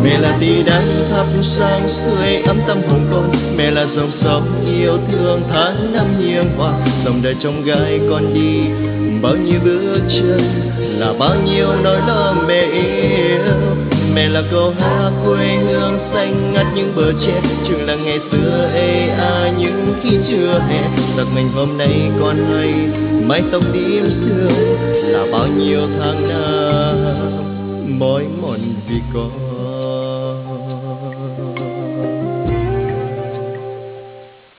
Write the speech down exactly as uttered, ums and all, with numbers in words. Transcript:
Mẹ là tia nắng thắp sáng sưởi ấm tâm hồn con, mẹ là dòng sông yêu thương tháng năm nhiệm hoa, dòng đời trong gai con đi bao nhiêu bước chân, là bao nhiêu nỗi lo mẹ yêu. Mẹ là câu hát quê hương xanh ngắt những bờ tre, trường là ngày xưa ê à những khi chưa hè. Giặc mình hôm nay còn hay mái tóc tím sương, là bao nhiêu tháng năm mỏi mòn vì con.